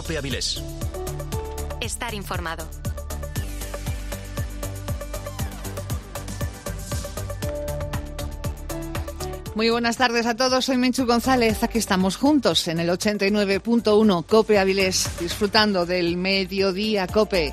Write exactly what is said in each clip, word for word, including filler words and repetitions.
COPE Avilés. Estar informado. Muy buenas tardes a todos, soy Menchu González, aquí estamos juntos en el ochenta y nueve punto uno COPE Avilés, disfrutando del mediodía COPE.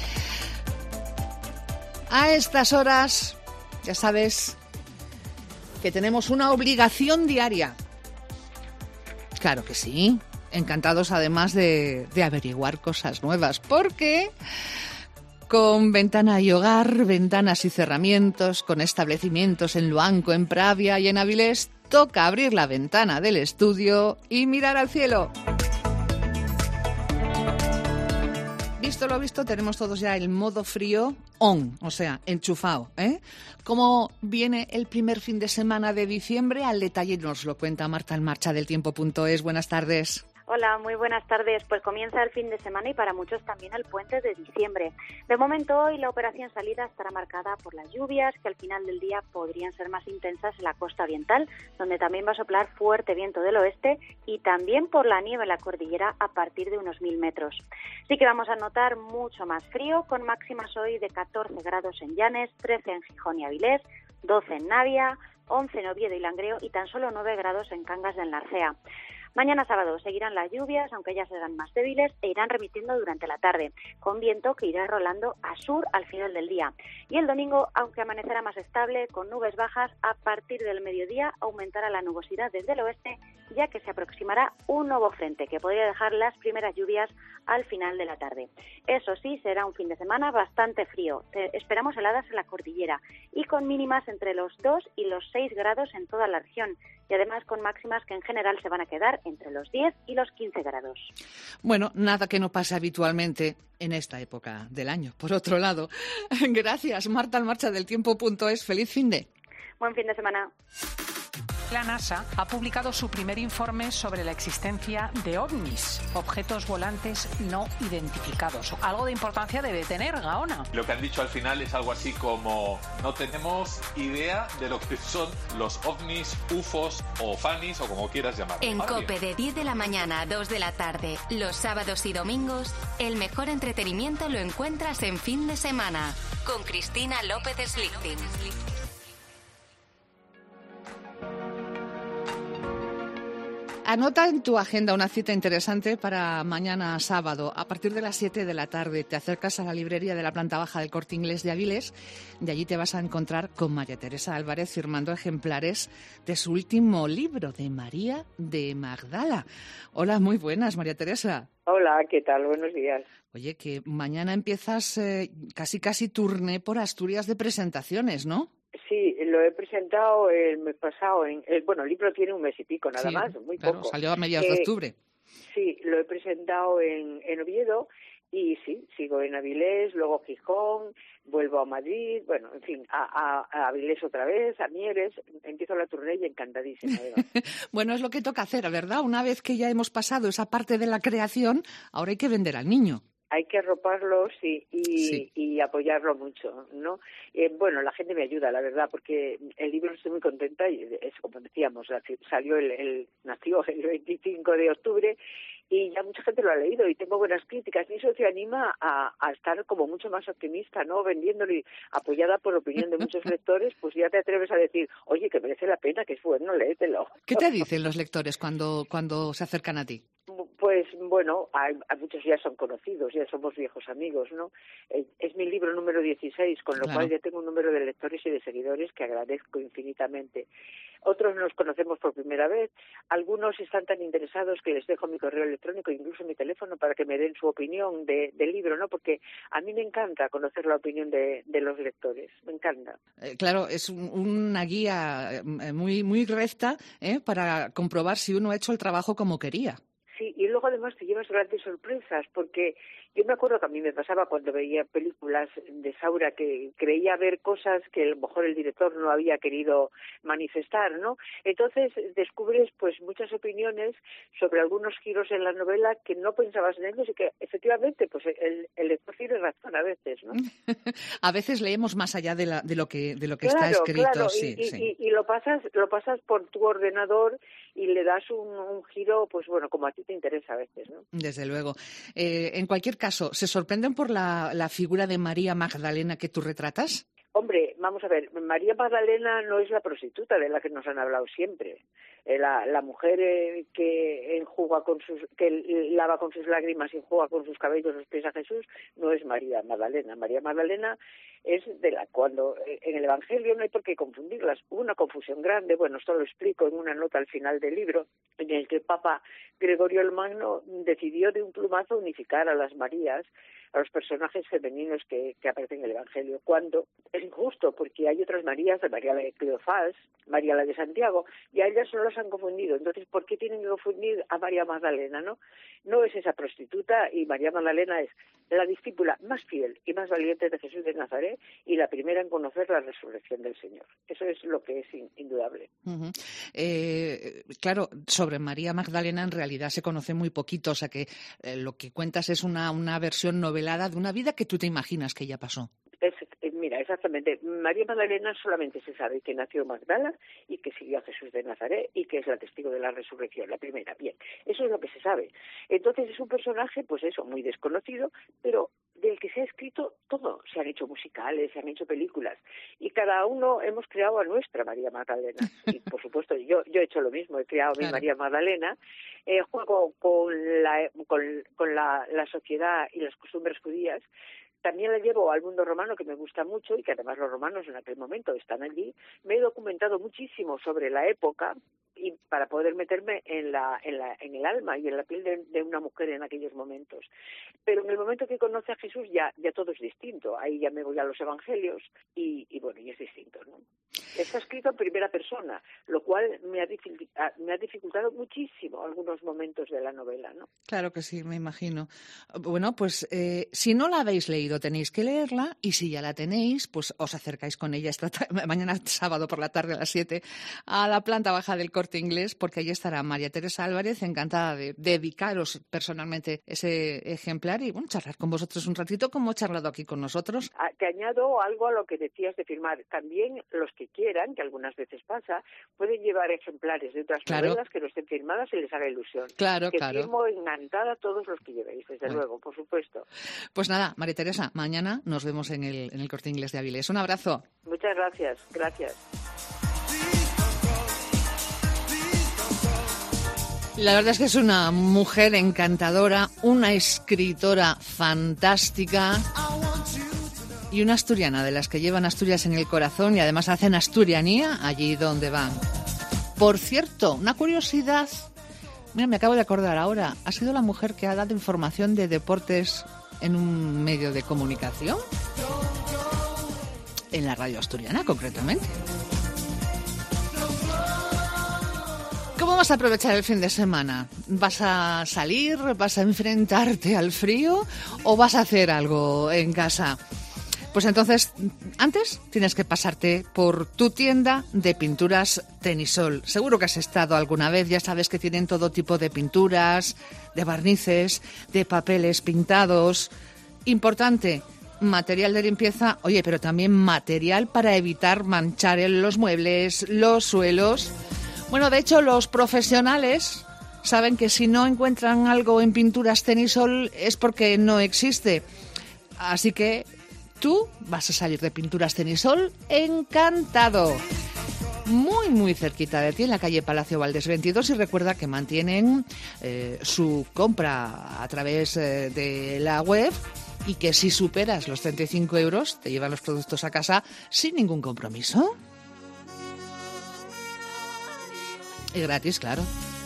A estas horas, ya sabes que tenemos una obligación diaria. Claro que sí, encantados además de, de averiguar cosas nuevas, porque con Ventana y Hogar, ventanas y cerramientos, con establecimientos en Luanco, en Pravia y en Avilés, toca abrir la ventana del estudio y mirar al cielo. Visto lo visto, tenemos todos ya el modo frío on, o sea, enchufado, ¿eh? ¿Cómo viene el primer fin de semana de diciembre? Al detalle nos lo cuenta Marta en Marcha del Tiempo punto es. Buenas tardes. Hola, muy buenas tardes. Pues comienza el fin de semana y para muchos también el puente de diciembre. De momento hoy la operación salida estará marcada por las lluvias que al final del día podrían ser más intensas en la costa oriental, donde también va a soplar fuerte viento del oeste, y también por la nieve en la cordillera a partir de unos mil metros. Sí que vamos a notar mucho más frío, con máximas hoy de catorce grados en Llanes, trece en Gijón y Avilés, doce en Navia, once en Oviedo y Langreo y tan solo nueve grados en Cangas del Narcea. Mañana sábado seguirán las lluvias, aunque ya serán más débiles, e irán remitiendo durante la tarde, con viento que irá rolando a sur al final del día. Y el domingo, aunque amanecerá más estable, con nubes bajas, a partir del mediodía aumentará la nubosidad desde el oeste, ya que se aproximará un nuevo frente que podría dejar las primeras lluvias al final de la tarde. Eso sí, será un fin de semana bastante frío. Esperamos heladas en la cordillera y con mínimas entre los dos y los seis grados en toda la región, y además con máximas que en general se van a quedar entre los diez y los quince grados. Bueno, nada que no pase habitualmente en esta época del año. Por otro lado, gracias, Marta en Marcha del Tiempo punto es. Feliz fin de. Buen fin de semana. La NASA ha publicado su primer informe sobre la existencia de ovnis, objetos volantes no identificados. Algo de importancia debe tener, Gaona. Lo que han dicho al final es algo así como: no tenemos idea de lo que son los ovnis, ufos o fanis o como quieras llamarlo. En COPE de diez de la mañana a dos de la tarde, los sábados y domingos, el mejor entretenimiento lo encuentras en fin de semana, con Cristina López Slichting. Anota en tu agenda una cita interesante para mañana sábado. A partir de las siete de la tarde te acercas a la librería de la planta baja del Corte Inglés de Avilés. De allí te vas a encontrar con María Teresa Álvarez firmando ejemplares de su último libro, de María de Magdala. Hola, muy buenas, María Teresa. Hola, ¿qué tal? Buenos días. Oye, que mañana empiezas eh, casi casi turné por Asturias de presentaciones, ¿no? Sí, lo he presentado el mes pasado. En, el, bueno, el libro tiene un mes y pico, nada sí, más, muy claro, poco. Salió a mediados eh, de octubre. Sí, lo he presentado en, en Oviedo y sí, sigo en Avilés, luego Gijón, vuelvo a Madrid, bueno, en fin, a, a, a Avilés otra vez, a Mieres, empiezo la turné y encantadísima. Bueno, es lo que toca hacer, ¿verdad? Una vez que ya hemos pasado esa parte de la creación, ahora hay que vender al niño. Hay que arroparlo, sí, y, sí. y apoyarlo mucho, ¿no? Eh, bueno, la gente me ayuda, la verdad, porque el libro estoy muy contenta y es como decíamos, salió el, el nació el veinticinco de octubre y ya mucha gente lo ha leído y tengo buenas críticas y eso te anima a, a estar como mucho más optimista, ¿no? Vendiéndolo y apoyada por opinión de muchos lectores, pues ya te atreves a decir, oye, que merece la pena, que es bueno, léetelo. ¿Qué te dicen los lectores cuando, cuando se acercan a ti? Pues bueno, hay, hay muchos ya son conocidos, ya somos viejos amigos, ¿no? Eh, es mi libro número dieciséis, con lo claro. cual ya tengo un número de lectores y de seguidores que agradezco infinitamente. Otros nos conocemos por primera vez, algunos están tan interesados que les dejo mi correo electrónico, incluso mi teléfono, para que me den su opinión de, del libro, ¿no? Porque a mí me encanta conocer la opinión de, de los lectores, me encanta. Eh, claro, es un, una guía muy, muy recta, ¿eh? Para comprobar si uno ha hecho el trabajo como quería. Sí, y luego además te llevas grandes sorpresas, porque yo me acuerdo que a mí me pasaba cuando veía películas de Saura que creía ver cosas que a lo mejor el director no había querido manifestar, ¿no? Entonces descubres pues muchas opiniones sobre algunos giros en la novela que no pensabas en ellos y que efectivamente pues el, el lector tiene razón a veces, ¿no? A veces leemos más allá de, la, de lo que de lo que claro, está escrito, claro. sí, y, sí. Y, y lo pasas lo pasas por tu ordenador y le das un, un giro, pues bueno, como a ti te interesa a veces, ¿no? Desde luego. Eh, en cualquier caso, ¿se sorprenden por la, la figura de María Magdalena que tú retratas? Hombre, vamos a ver, María Magdalena no es la prostituta de la que nos han hablado siempre. Eh, la, la mujer eh, que enjuga con sus, que lava con sus lágrimas y enjuga con sus cabellos los pies a Jesús, no es María Magdalena. María Magdalena es de la cuando eh, en el Evangelio no hay por qué confundirlas. Hubo una confusión grande, bueno, esto lo explico en una nota al final del libro, en el que el Papa Gregorio el Magno decidió de un plumazo unificar a las Marías, a los personajes femeninos que, que aparecen en el Evangelio, cuando es injusto, porque hay otras Marías, de María la de Cleofás, María la de Santiago, y a ellas no las han confundido. Entonces, ¿por qué tienen que confundir a María Magdalena, no? No es esa prostituta, y María Magdalena es la discípula más fiel y más valiente de Jesús de Nazaret, y la primera en conocer la resurrección del Señor. Eso es lo que es in, indudable. Uh-huh. Eh, claro, sobre María Magdalena en realidad se conoce muy poquito, o sea que eh, lo que cuentas es una, una versión novelada de una vida que tú te imaginas que ya pasó. Es, mira, exactamente. María Magdalena solamente se sabe que nació Magdala y que siguió a Jesús de Nazaret y que es la testigo de la resurrección, la primera. Bien, eso es lo que se sabe. Entonces es un personaje, pues eso, muy desconocido, pero del que se ha escrito todo. Se han hecho musicales, se han hecho películas y cada uno hemos creado a nuestra María Magdalena. Y por supuesto, yo yo he hecho lo mismo, he creado a mi claro. María Magdalena. Eh, juego con la con, con la, la sociedad y las costumbres judías. También la llevo al mundo romano, que me gusta mucho, y que además los romanos en aquel momento están allí. Me he documentado muchísimo sobre la época y para poder meterme en la en la en el alma y en la piel de, de una mujer en aquellos momentos. Pero en el momento que conoce a Jesús ya ya todo es distinto. Ahí ya me voy a los evangelios y, y bueno, y es distinto, ¿no? Está escrito en primera persona, lo cual me ha, dificultado, me ha dificultado muchísimo algunos momentos de la novela, ¿no? Claro que sí, me imagino. Bueno, pues eh, si no la habéis leído tenéis que leerla, y si ya la tenéis, pues os acercáis con ella esta mañana sábado por la tarde a las siete a la planta baja del Corte Inglés, porque allí estará María Teresa Álvarez, encantada de dedicaros personalmente ese ejemplar y bueno, charlar con vosotros un ratito como he charlado aquí con nosotros. Ah, te añado algo a lo que decías de firmar. También los que quieran, que algunas veces pasa, pueden llevar ejemplares de otras claro. novelas que no estén firmadas y les haga ilusión. Claro, que claro. firmo encantada a todos los que llevéis, desde bueno. luego, por supuesto. Pues nada, María Teresa, mañana nos vemos en el, en el Corte Inglés de Avilés. Un abrazo. Muchas gracias, gracias. La verdad es que es una mujer encantadora, una escritora fantástica y una asturiana, de las que llevan Asturias en el corazón y además hacen asturianía allí donde van. Por cierto, una curiosidad, mira, me acabo de acordar ahora, ha sido la mujer que ha dado información de deportes en un medio de comunicación, en la radio asturiana concretamente. ¿Cómo vas a aprovechar el fin de semana? ¿Vas a salir? ¿Vas a enfrentarte al frío? ¿O vas a hacer algo en casa? Pues entonces, antes tienes que pasarte por tu tienda de pinturas Tenisol. Seguro que has estado alguna vez, ya sabes que tienen todo tipo de pinturas, de barnices, de papeles pintados. Importante, material de limpieza, oye, pero también material para evitar manchar en los muebles, los suelos. Bueno, de hecho, los profesionales saben que si no encuentran algo en pinturas Tenisol es porque no existe. Así que tú vas a salir de Pinturas Tenisol encantado. Muy, muy cerquita de ti, en la calle Palacio Valdés veintidós. Y recuerda que mantienen eh, su compra a través eh, de la web y que si superas los treinta y cinco euros te llevan los productos a casa sin ningún compromiso. Y gratis, claro.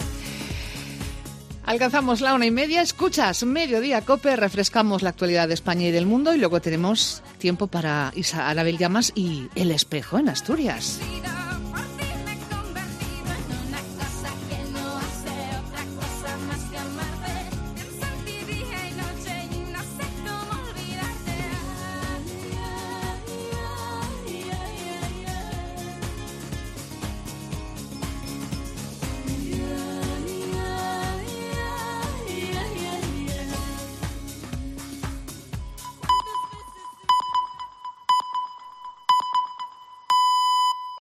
Alcanzamos la una y media, escuchas Mediodía Cope, refrescamos la actualidad de España y del mundo y luego tenemos tiempo para Anabel Llamas y El Espejo en Asturias.